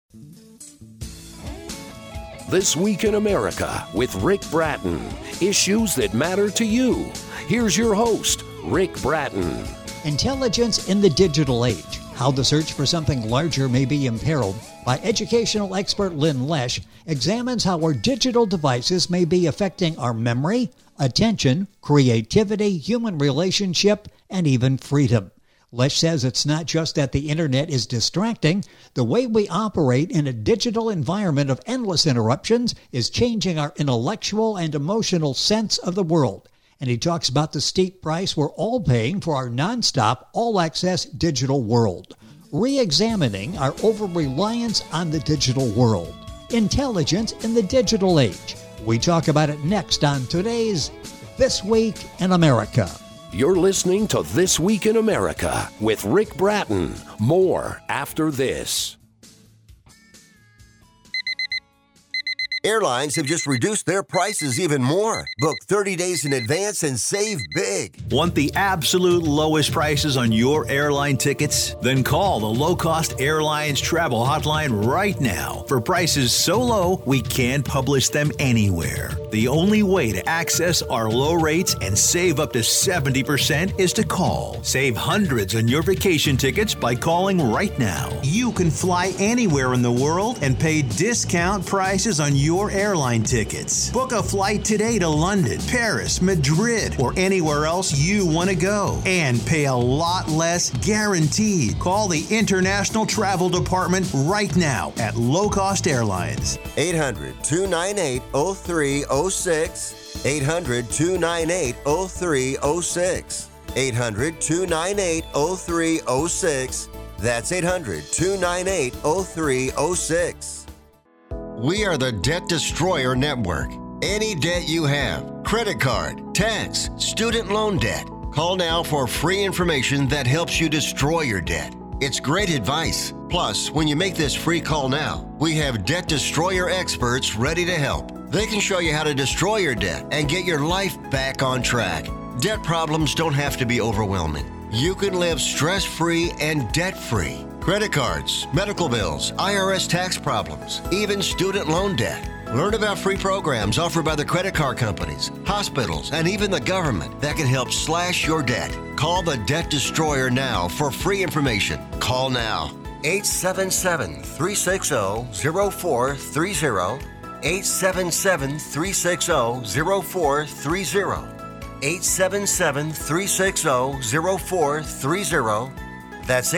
This Week in America with Rick Bratton. Issues that matter to you. Here's your host, Rick Bratton. Intelligence in the Digital Age. How the search for something larger may be imperiled by educational expert Lynn Lesh examines how our digital devices may be affecting our memory, attention, creativity, human relationship, and even freedom. Lesh says it's not just that the internet is distracting. The way we operate in a digital environment of endless interruptions is changing our intellectual and emotional sense of the world. And he talks about the steep price we're all paying for our nonstop, all-access digital world. Re-examining our over-reliance on the digital world. Intelligence in the digital age. We talk about it next on today's This Week in America. You're listening to This Week in America with Rick Bratton. More after this. Airlines have just reduced their prices even more. Book 30 days in advance and save big. Want the absolute lowest prices on your airline tickets? Then call the Low Cost Airlines Travel Hotline right now for prices so low we can't publish them anywhere. The only way to access our low rates and save up to 70% is to call. Save hundreds on your vacation tickets by calling right now. You can fly anywhere in the world and pay discount prices on your airline tickets. Book a flight today to London, Paris, Madrid, or anywhere else you want to go and pay a lot less guaranteed. Call the International Travel Department right now at Low Cost Airlines. 800-298-0306. 800-298-0306. 800-298-0306. That's 800-298-0306. We are the Debt Destroyer Network. Any debt you have, credit card, tax, student loan debt, call now for free information that helps you destroy your debt. It's great advice. Plus, when you make this free call now, we have Debt Destroyer experts ready to help. They can show you how to destroy your debt and get your life back on track. Debt problems don't have to be overwhelming. You can live stress-free and debt-free. Credit cards, medical bills, IRS tax problems, even student loan debt. Learn about free programs offered by the credit card companies, hospitals, and even the government that can help slash your debt. Call the Debt Destroyer now for free information. Call now. 877-360-0430. 877-360-0430. 877-360-0430. That's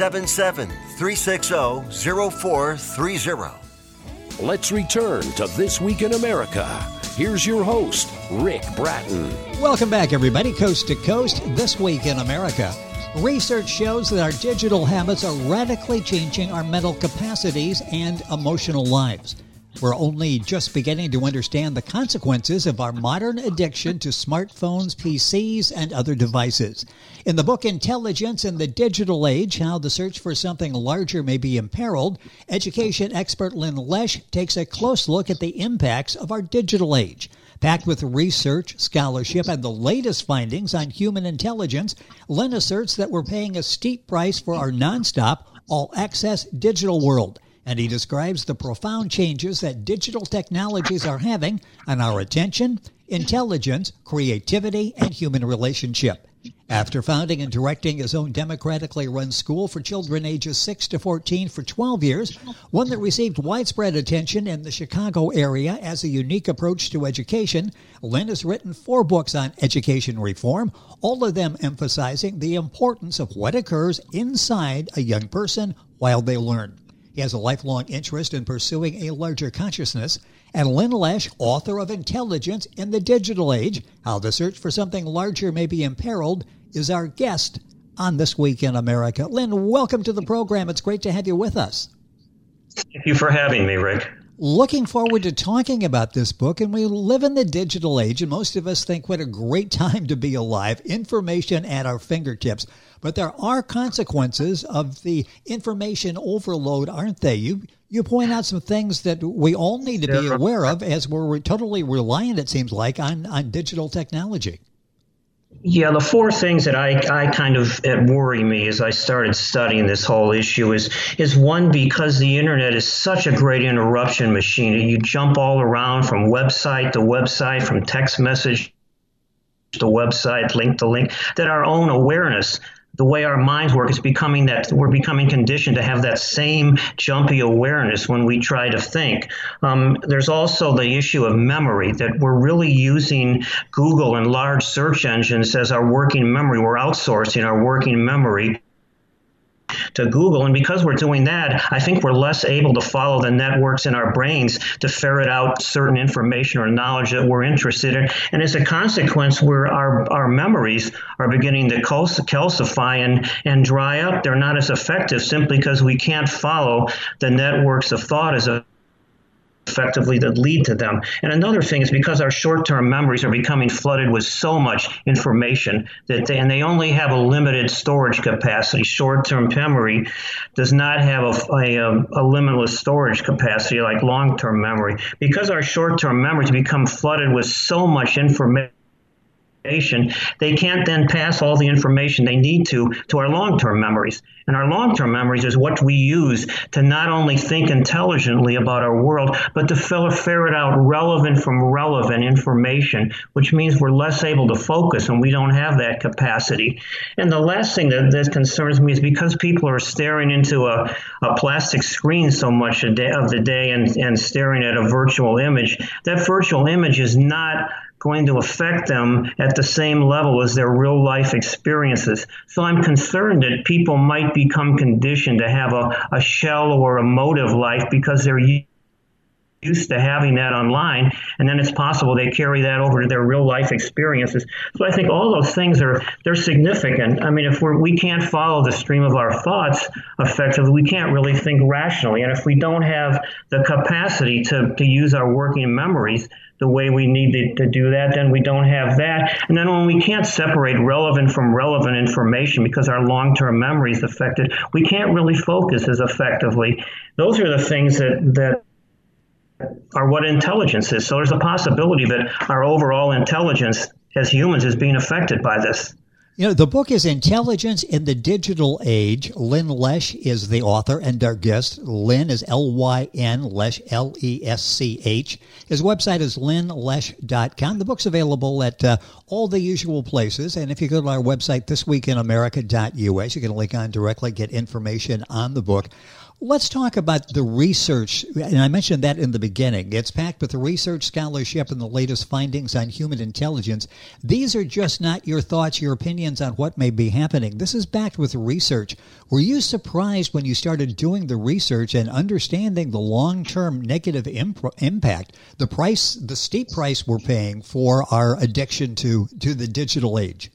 877-360-0430. Let's return to This Week in America. Here's your host, Rick Bratton. Welcome back, everybody, coast to coast. This Week in America. Research shows that our digital habits are radically changing our mental capacities and emotional lives. We're only just beginning to understand the consequences of our modern addiction to smartphones, PCs, and other devices. In the book Intelligence in the Digital Age, How the Search for Something Larger May Be Imperiled, education expert Lynn Lesh takes a close look at the impacts of our digital age. Packed with research, scholarship, and the latest findings on human intelligence, Lynn asserts that we're paying a steep price for our nonstop, all-access digital world. And he describes the profound changes that digital technologies are having on our attention, intelligence, creativity, and human relationship. After founding and directing his own democratically run school for children ages 6 to 14 for 12 years, one that received widespread attention in the Chicago area as a unique approach to education, Lynn has written 4 books on education reform, all of them emphasizing the importance of what occurs inside a young person while they learn. He has a lifelong interest in pursuing a larger consciousness. And Lynn Lesh, author of Intelligence in the Digital Age, How the Search for Something Larger May Be Imperiled, is our guest on This Week in America. Lynn, welcome to the program. It's great to have you with us. Thank you for having me, Rick. Looking forward to talking about this book. And we live in the digital age, and most of us think what a great time to be alive. Information at our fingertips. But there are consequences of the information overload, aren't they? You point out some things that we all need to be aware of as we're totally reliant, it seems like, on digital technology. Yeah, the four things that I kind of worry me as I started studying this whole issue is one, because the internet is such a great interruption machine. You jump all around from website to website, from text message to website, link to link, that our own awareness, the way our minds work, is becoming that we're becoming conditioned to have that same jumpy awareness when we try to think. There's also the issue of memory, that we're really using Google and large search engines as our working memory. We're outsourcing our working memory to Google. And because we're doing that, I think we're less able to follow the networks in our brains to ferret out certain information or knowledge that we're interested in. And as a consequence, our memories are beginning to calcify and dry up. They're not as effective simply because we can't follow the networks of thought as effectively that lead to them. And another thing is because our short-term memories are becoming flooded with so much information that they only have a limited storage capacity. Short-term memory does not have a limitless storage capacity like long-term memory. Because our short-term memories become flooded with so much information, they can't then pass all the information they need to our long-term memories. And our long-term memories is what we use to not only think intelligently about our world, but to ferret out relevant from relevant information, which means we're less able to focus and we don't have that capacity. And the last thing that concerns me is because people are staring into a plastic screen so much of the day and staring at a virtual image, that virtual image is not going to affect them at the same level as their real life experiences. So I'm concerned that people might become conditioned to have a shell or emotive life because they're used to having that online, and then it's possible they carry that over to their real life experiences. So I think all those things they're significant. I mean, if we can't follow the stream of our thoughts effectively, we can't really think rationally. And if we don't have the capacity to use our working memories the way we need to do that, then we don't have that. And then when we can't separate relevant from relevant information because our long-term memory is affected, we can't really focus as effectively. Those are the things that are what intelligence is. So there's a possibility that our overall intelligence as humans is being affected by this. You know, the book is Intelligence in the Digital Age. Lynn Lesh is the author and our guest. Lynn is Lyn, Lesh, Lesch. His website is lynlesh.com. The book's available at all the usual places. And if you go to our website, thisweekinamerica.us, you can link on directly, get information on the book. Let's talk about the research, and I mentioned that in the beginning. It's packed with the research, scholarship, and the latest findings on human intelligence. These are just not your thoughts, your opinions on what may be happening. This is backed with research. Were you surprised when you started doing the research and understanding the long-term negative impact, the steep price we're paying for our addiction to the digital age?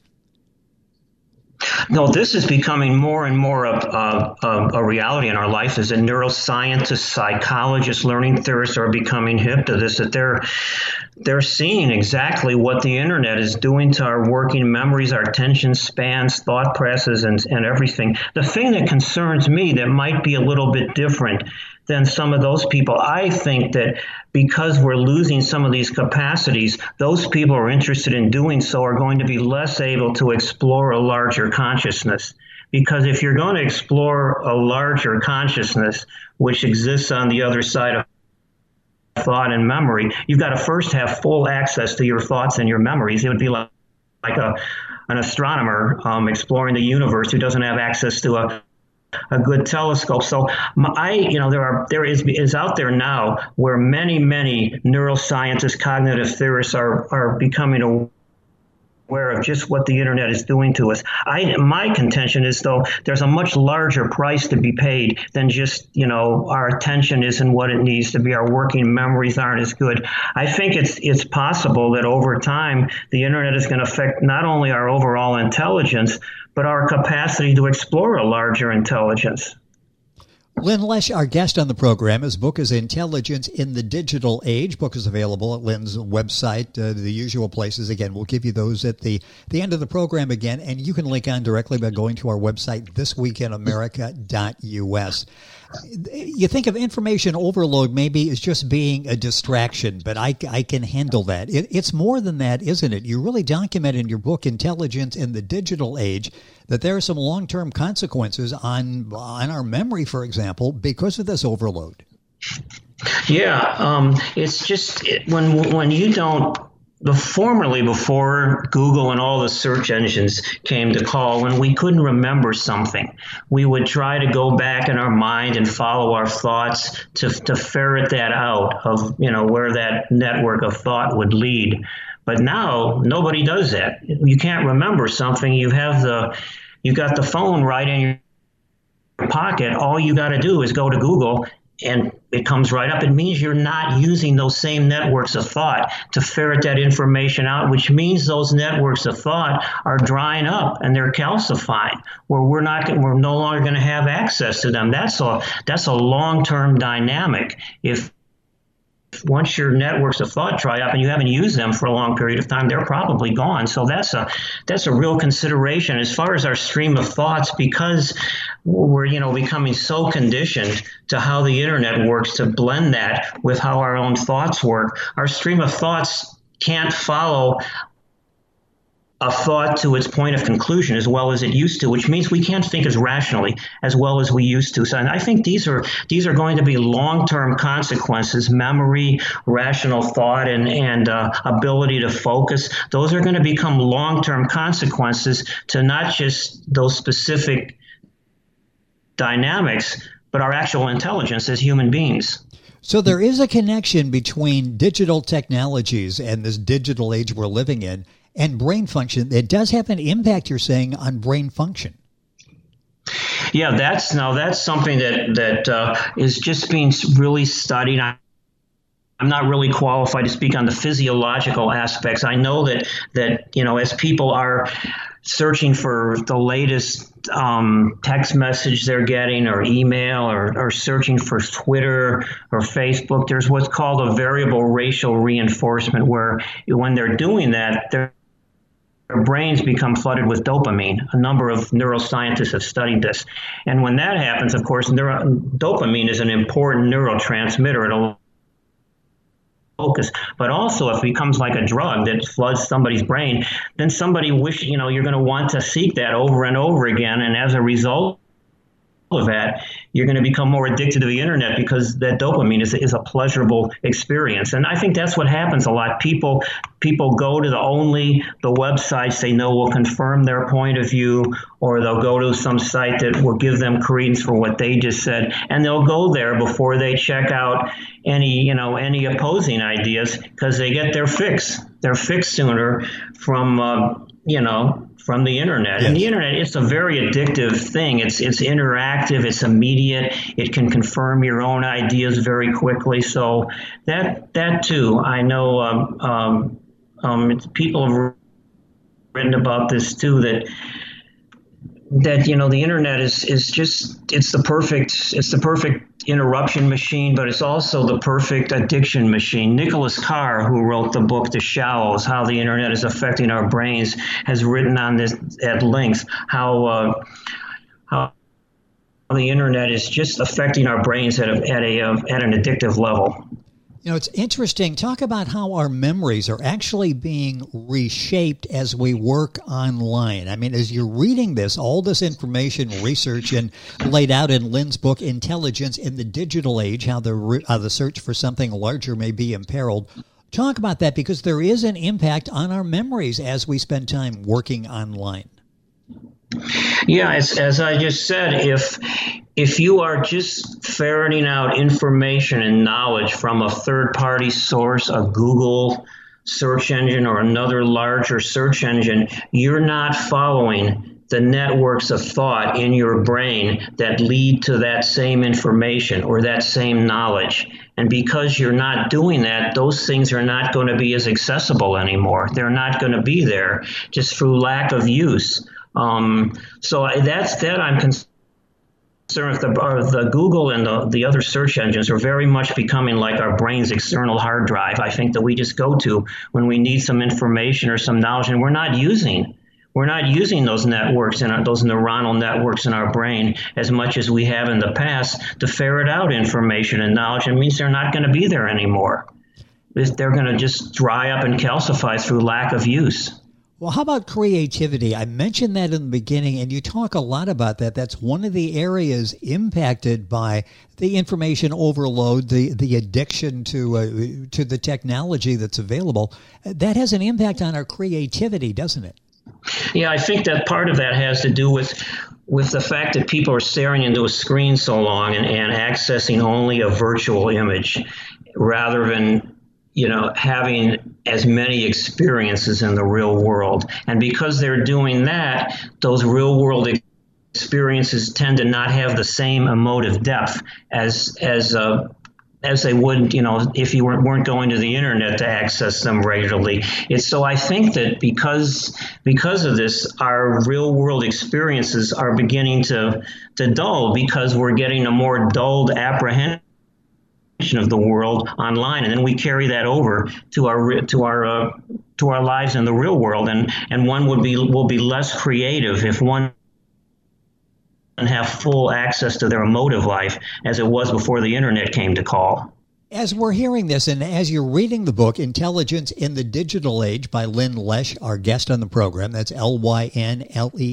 No, this is becoming more and more a reality in our life as neuroscientists, psychologists, learning theorists are becoming hip to this, that they're seeing exactly what the internet is doing to our working memories, our attention spans, thought processes, and everything. The thing that concerns me that might be a little bit different than some of those people, I think that because we're losing some of these capacities, those people who are interested in doing so are going to be less able to explore a larger consciousness. Because if you're going to explore a larger consciousness, which exists on the other side of thought and memory, you've got to first have full access to your thoughts and your memories. It would be like an astronomer exploring the universe who doesn't have access to a good telescope. So there is out there now where many neuroscientists, cognitive theorists are becoming aware of just what the internet is doing to us. My contention is, though, there's a much larger price to be paid than just, our attention isn't what it needs to be. Our working memories aren't as good. I think it's possible that over time, the internet is going to affect not only our overall intelligence, but our capacity to explore a larger intelligence. Lynn Lesh, our guest on the program. His book is Intelligence in the Digital Age. Book is available at Lynn's website, the usual places. Again, we'll give you those at the end of the program again, and you can link on directly by going to our website, thisweekinamerica.us. You think of information overload maybe as just being a distraction, but I can handle that. It's more than that, isn't it? You really document in your book, Intelligence in the Digital Age, that there are some long-term consequences on our memory, for example, because of this overload. Yeah, it's just when you don't. Formerly, before Google and all the search engines came to call, when we couldn't remember something, we would try to go back in our mind and follow our thoughts to ferret that out of, where that network of thought would lead. But now nobody does that. You can't remember something. You got the phone right in your pocket. All you got to do is go to Google and it comes right up. It means you're not using those same networks of thought to ferret that information out, which means those networks of thought are drying up and they're calcifying, where we're no longer going to have access to them. That's a long-term dynamic. If once your networks of thought dry up and you haven't used them for a long period of time, they're probably gone. So that's a real consideration as far as our stream of thoughts, because we're becoming so conditioned to how the internet works to blend that with how our own thoughts work. Our stream of thoughts can't follow a thought to its point of conclusion as well as it used to, which means we can't think as rationally as well as we used to. So I think these are going to be long-term consequences. Memory, rational thought, and ability to focus. Those are going to become long-term consequences to not just those specific dynamics, but our actual intelligence as human beings. So there is a connection between digital technologies and this digital age we're living in and brain function. It does have an impact, you're saying, on brain function. Yeah, that's something that is just being really studied. I'm not really qualified to speak on the physiological aspects. I know that as people are searching for the latest text message they're getting or email or searching for Twitter or Facebook, there's what's called a variable racial reinforcement, where when they're doing that, their brains become flooded with dopamine. A number of neuroscientists have studied this. And when that happens, of course, dopamine is an important neurotransmitter. It'll focus, but also if it becomes like a drug that floods somebody's brain, then somebody you're going to want to seek that over and over again. And as a result of that, you're going to become more addicted to the internet because that dopamine is a pleasurable experience. And I think that's what happens a lot. People go to the websites they know will confirm their point of view, or they'll go to some site that will give them credence for what they just said, and they'll go there before they check out any opposing ideas, because they get their fix. They're fixed sooner from the internet. Yes. And the internet, it's a very addictive thing. It's interactive, it's immediate, it can confirm your own ideas very quickly. So that too, I know people have written about this too, that the internet is the perfect interruption machine, but it's also the perfect addiction machine. Nicholas Carr, who wrote the book The Shallows, How the Internet is Affecting Our Brains, has written on this at length, how the internet is just affecting our brains at an addictive level. It's interesting. Talk about how our memories are actually being reshaped as we work online. I mean, as you're reading this, all this information, research, and laid out in Lynn's book, Intelligence in the Digital Age, how the search for something larger may be imperiled. Talk about that, because there is an impact on our memories as we spend time working online. Yeah, as I just said, if you are just ferreting out information and knowledge from a third-party source, a Google search engine or another larger search engine, you're not following the networks of thought in your brain that lead to that same information or that same knowledge. And because you're not doing that, those things are not going to be as accessible anymore. They're not going to be there just through lack of use. So that's that I'm concerned with. The Google and the other search engines are very much becoming like our brain's external hard drive, I think, that we just go to when we need some information or some knowledge, and we're not using We're not using those networks and those neuronal networks in our brain as much as we have in the past to ferret out information and knowledge. It means they're not going to be there anymore. They're going to just dry up and calcify through lack of use. Well, how about creativity? I mentioned that in the beginning, and you talk a lot about that. That's one of the areas impacted by the information overload, the addiction to the technology that's available. That has an impact on our creativity, doesn't it? Yeah, I think that part of that has to do with the fact that people are staring into a screen so long and accessing only a virtual image rather than having as many experiences in the real world. And because they're doing that, those real world experiences tend to not have the same emotive depth as they would, if you weren't going to the internet to access them regularly. So I think that because of this, our real world experiences are beginning to dull because we're getting a more dulled apprehension of the world online, and then we carry that over to our lives in the real world, and one will be less creative if one doesn't have full access to their emotive life as it was before the internet came to call. As we're hearing this, and as you're reading the book, Intelligence in the Digital Age by Lynn Lesh, our guest on the program, that's Lynlesch,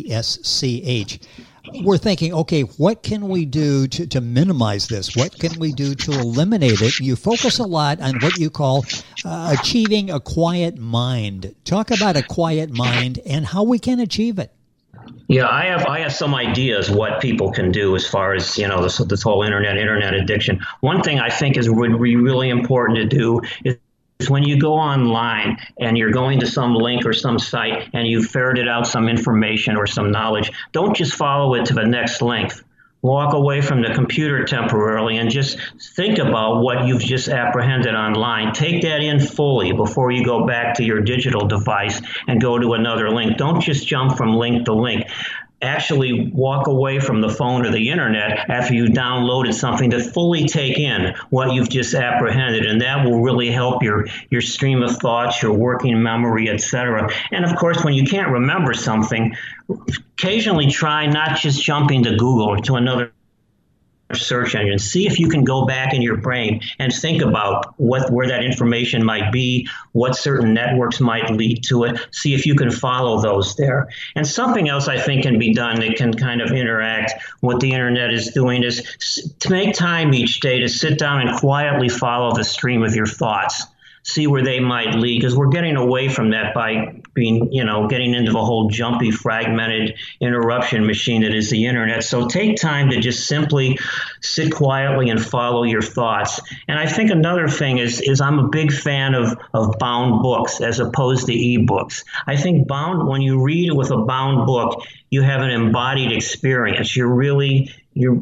we're thinking, okay, what can we do to minimize this? What can we do to eliminate it? You focus a lot on what you call achieving a quiet mind. Talk about a quiet mind and how we can achieve it. Yeah, I have some ideas what people can do as far as, this whole internet addiction. One thing I think would be really important to do is when you go online and you're going to some link or some site and you ferreted out some information or some knowledge, don't just follow it to the next link. Walk away from the computer temporarily and just think about what you've just apprehended online. Take that in fully before you go back to your digital device and go to another link. Don't just jump from link to link. Actually walk away from the phone or the internet after you downloaded something to fully take in what you've just apprehended, and that will really help your stream of thoughts, your working memory, etc. And of course, when you can't remember something, occasionally try not just jumping to Google or to another search engine. See if you can go back in your brain and think about where that information might be, what certain networks might lead to it. See if you can follow those there. And something else I think can be done that can kind of interact what the internet is doing is to make time each day to sit down and quietly follow the stream of your thoughts. See where they might lead, because we're getting away from that by being, getting into the whole jumpy, fragmented interruption machine that is the internet. So take time to just simply sit quietly and follow your thoughts. And I think another thing is I'm a big fan of bound books as opposed to ebooks. I think when you read with a bound book, you have an embodied experience. You're really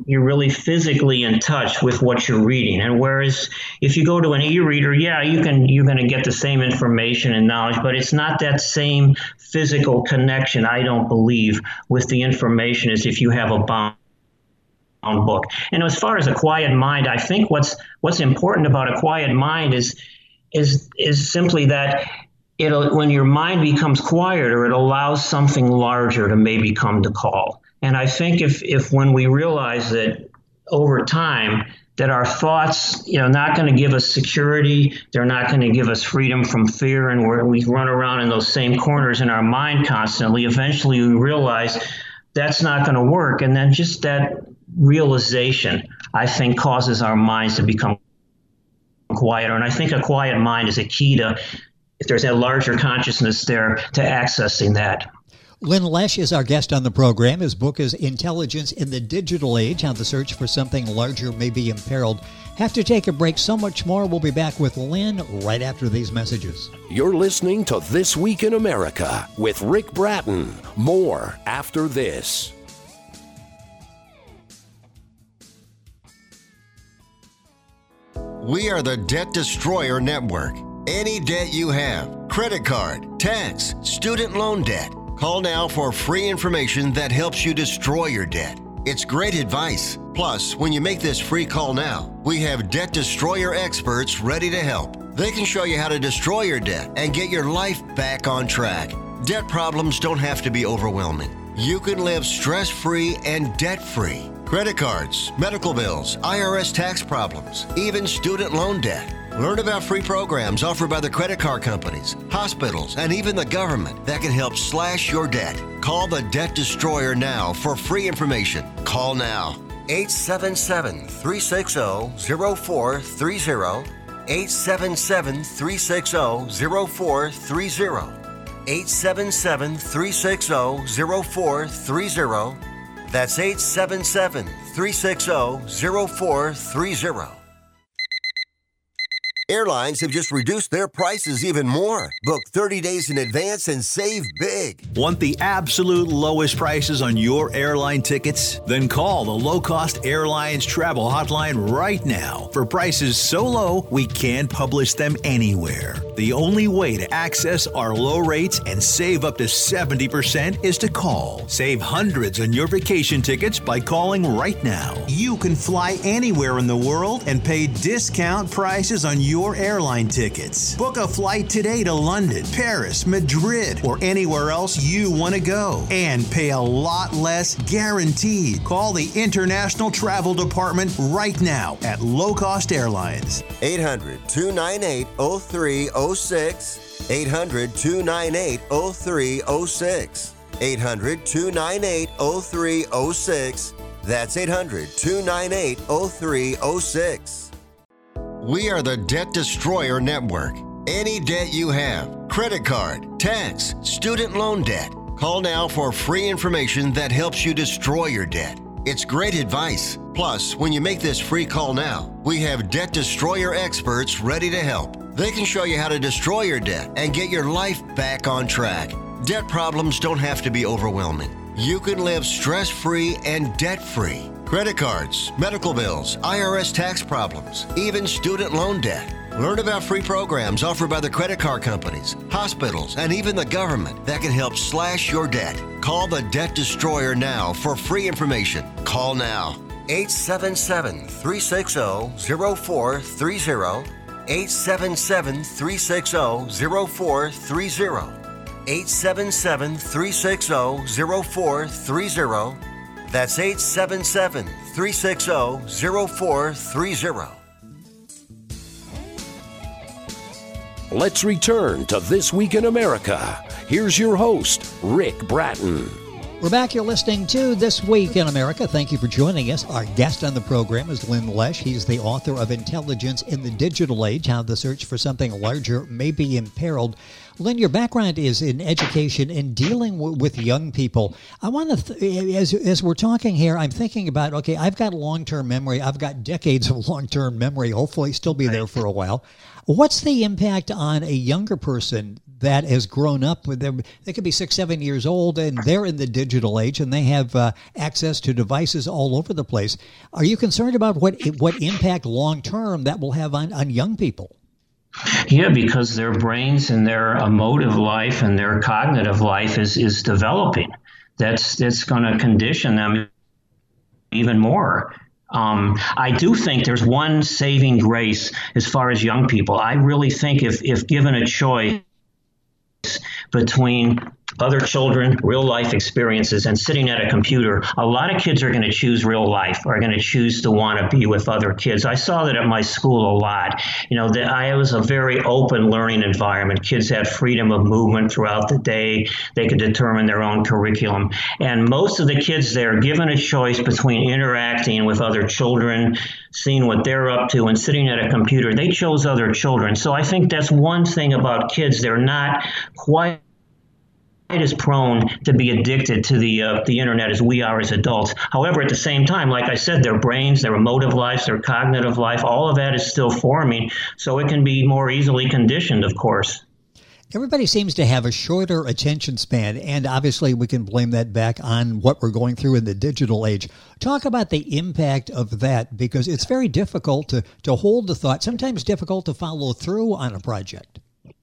physically in touch with what you're reading. And whereas if you go to an e-reader, you're going to get the same information and knowledge, but it's not that same physical connection, I don't believe, with the information as if you have a bound book. And as far as a quiet mind, I think what's important about a quiet mind is simply that when your mind becomes quieter, it allows something larger to maybe come to call. And I think if when we realize that over time that our thoughts, not going to give us security, they're not going to give us freedom from fear, and we run around in those same corners in our mind constantly, eventually we realize that's not going to work. And then just that realization, I think, causes our minds to become quieter. And I think a quiet mind is a key to, if there's a larger consciousness there, to accessing that. Lynn Lesh is our guest on the program. His book is Intelligence in the Digital Age, How the Search for Something Larger May Be Imperiled. Have to take a break. So much more. We'll be back with Lynn right after these messages. You're listening to This Week in America with Rick Bratton. More after this. We are the Debt Destroyer Network. Any debt you have, credit card, tax, student loan debt, call now for free information that helps you destroy your debt. It's great advice. Plus, when you make this free call now, we have Debt Destroyer experts ready to help. They can show you how to destroy your debt and get your life back on track. Debt problems don't have to be overwhelming. You can live stress-free and debt-free. Credit cards, medical bills, IRS tax problems, even student loan debt. Learn about free programs offered by the credit card companies, hospitals, and even the government that can help slash your debt. Call the Debt Destroyer now for free information. Call now. 877-360-0430. 877-360-0430. 877-360-0430. That's 877-360-0430. Airlines have just reduced their prices even more. Book 30 days in advance and save big. Want the absolute lowest prices on your airline tickets? Then call the Low Cost Airlines Travel Hotline right now for prices so low we can't publish them anywhere. The only way to access our low rates and save up to 70% is to call. Save hundreds on your vacation tickets by calling right now. You can fly anywhere in the world and pay discount prices on your airline tickets. Book a flight today to London, Paris, Madrid, or anywhere else you want to go and pay a lot less guaranteed. Call the International Travel Department right now at Low Cost Airlines. 800-298-0306. 800-298-0306. 800-298-0306. That's 800-298-0306. We are the Debt Destroyer Network. Any debt you have, credit card, tax, student loan debt, call now for free information that helps you destroy your debt. It's great advice. Plus, when you make this free call now, we have Debt Destroyer experts ready to help. They can show you how to destroy your debt and get your life back on track. Debt problems don't have to be overwhelming. You can live stress-free and debt-free. Credit cards, medical bills, IRS tax problems, even student loan debt. Learn about free programs offered by the credit card companies, hospitals, and even the government that can help slash your debt. Call the Debt Destroyer now for free information. Call now. 877-360-0430. 877-360-0430. 877-360-0430. That's 877-360-0430. Let's return to This Week in America. Here's your host, Rick Bratton. We're back. You're listening to This Week in America. Thank you for joining us. Our guest on the program is Lynn Lesh. He's the author of Intelligence in the Digital Age, How the Search for Something Larger May Be Imperiled. Lynn, your background is in education and dealing with young people. I want to, as we're talking here, I'm thinking about, okay, I've got long-term memory. I've got decades of long-term memory, hopefully still be there for a while. What's the impact on a younger person that has grown up with them? They could be 6, 7 years old, and they're in the digital age, and they have access to devices all over the place. Are you concerned about what impact long-term that will have on young people? Yeah, because their brains and their emotive life and their cognitive life is developing. That's going to condition them even more. I do think there's one saving grace as far as young people. I really think if given a choice between other children, real life experiences, and sitting at a computer, a lot of kids are going to choose real life, are going to choose to want to be with other kids. I saw that at my school a lot. I was a very open learning environment. Kids had freedom of movement throughout the day. They could determine their own curriculum. And most of the kids there, given a choice between interacting with other children, seeing what they're up to, and sitting at a computer, they chose other children. So I think that's one thing about kids. They're not quite as prone to be addicted to the internet as we are as adults. However, at the same time, like I said, their brains, their emotive lives, their cognitive life, all of that is still forming, so it can be more easily conditioned, of course. Everybody seems to have a shorter attention span, and obviously we can blame that back on what we're going through in the digital age. Talk about the impact of that, because it's very difficult to hold the thought, sometimes difficult to follow through on a project.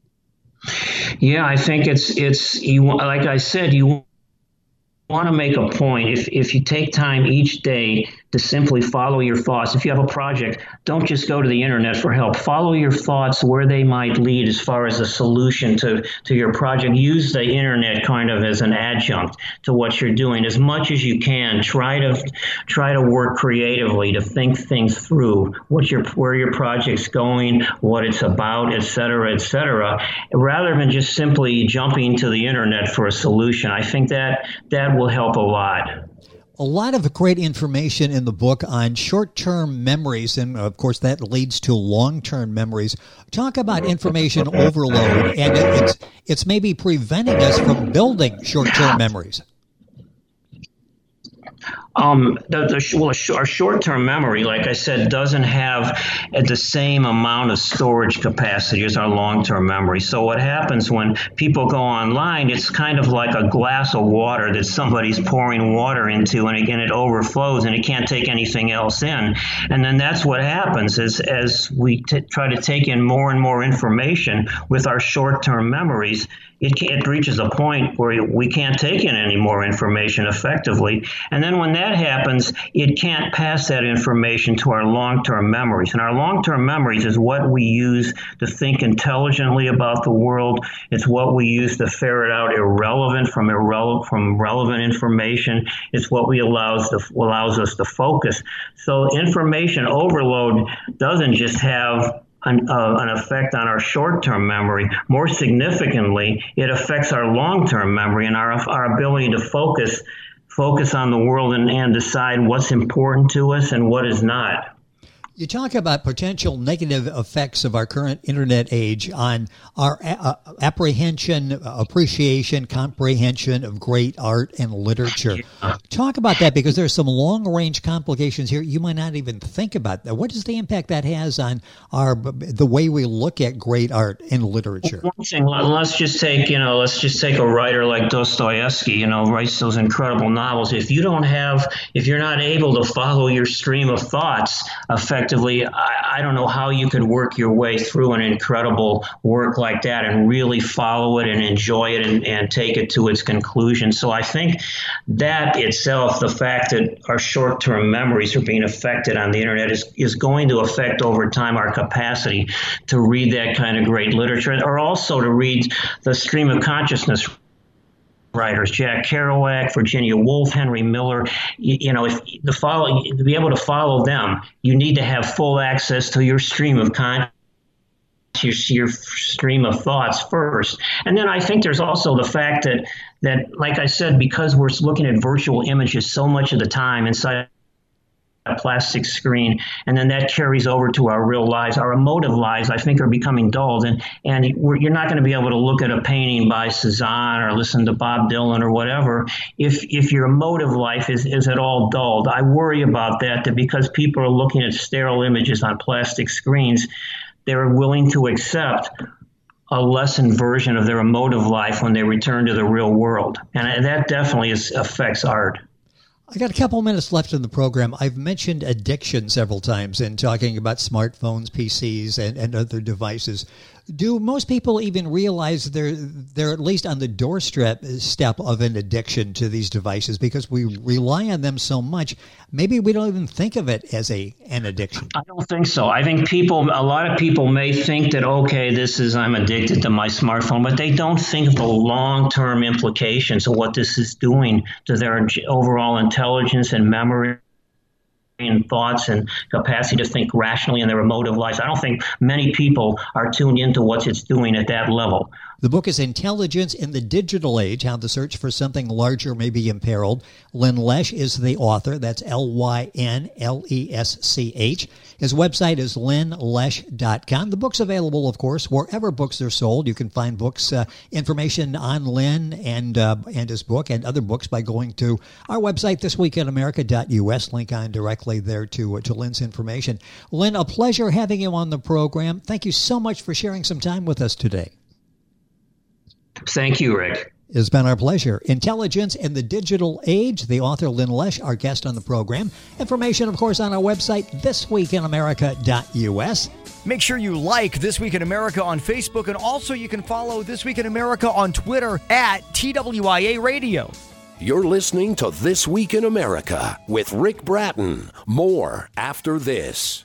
Yeah, I think it's you. Like I said, you want to make a point. If you take time each day to simply follow your thoughts. If you have a project, don't just go to the internet for help. Follow your thoughts where they might lead as far as a solution to your project. Use the internet kind of as an adjunct to what you're doing. As much as you can, try to work creatively, to think things through, where your project's going, what it's about, et cetera, rather than just simply jumping to the internet for a solution. I think that will help a lot. A lot of great information in the book on short-term memories, and of course that leads to long-term memories. Talk about information overload, and it's maybe preventing us from building short-term memories. Our short-term memory, like I said, doesn't have the same amount of storage capacity as our long-term memory. So what happens when people go online, it's kind of like a glass of water that somebody's pouring water into, and again, it overflows and it can't take anything else in. And then that's what happens as we try to take in more and more information with our short-term memories. It reaches a point where we can't take in any more information effectively. And then when that happens, it can't pass that information to our long-term memories. And our long-term memories is what we use to think intelligently about the world. It's what we use to ferret out irrelevant from relevant information. It's what allows us to focus. So information overload doesn't just have an effect on our short-term memory. More significantly, it affects our long-term memory and our ability to focus on the world and decide what's important to us and what is not. You talk about potential negative effects of our current internet age on our apprehension, appreciation, comprehension of great art and literature. Talk about that, because there's some long-range complications here you might not even think about. What is the impact that has on the way we look at great art and literature? One thing, let's just take a writer like Dostoevsky, writes those incredible novels. If you're not able to follow your stream of thoughts effectively, I don't know how you could work your way through an incredible work like that and really follow it and enjoy it and take it to its conclusion. So I think that itself, the fact that our short-term memories are being affected on the internet is going to affect over time our capacity to read that kind of great literature, or also to read the stream of consciousness writers, Jack Kerouac, Virginia Woolf, Henry Miller. To be able to follow them, you need to have full access to your stream of your stream of thoughts first. And then I think there's also the fact that, like I said, because we're looking at virtual images so much of the time inside a plastic screen, and then that carries over to our real lives. Our emotive lives, I think, are becoming dulled, and you're not going to be able to look at a painting by Cezanne or listen to Bob Dylan or whatever if your emotive life is at all dulled. I worry about that because people are looking at sterile images on plastic screens. They're willing to accept a lessened version of their emotive life when they return to the real world, and that definitely affects art. I got a couple minutes left in the program. I've mentioned addiction several times in talking about smartphones, PCs, and other devices. Do most people even realize they're at least on the doorstep of an addiction to these devices, because we rely on them so much? Maybe we don't even think of it as an addiction. I don't think so. I think a lot of people may think that, okay, I'm addicted to my smartphone, but they don't think of the long-term implications of what this is doing to their overall intelligence and memory and thoughts and capacity to think rationally in their emotive lives. I don't think many people are tuned into what it's doing at that level. The book is Intelligence in the Digital Age, How the Search for Something Larger May Be Imperiled. Lynn Lesh is the author. That's LYNLESCH. His website is lynnlesh.com. The book's available, of course, wherever books are sold. You can find books, information on Lynn and his book and other books by going to our website, thisweekinamerica.us. Link on directly there to Lynn's information. Lynn, a pleasure having you on the program. Thank you so much for sharing some time with us today. Thank you, Rick. It's been our pleasure. Intelligence in the Digital Age, the author Lynn Lesh, our guest on the program. Information, of course, on our website, thisweekinamerica.us. Make sure you like This Week in America on Facebook, and also you can follow This Week in America on Twitter at TWIA Radio. You're listening to This Week in America with Rick Bratton. More after this.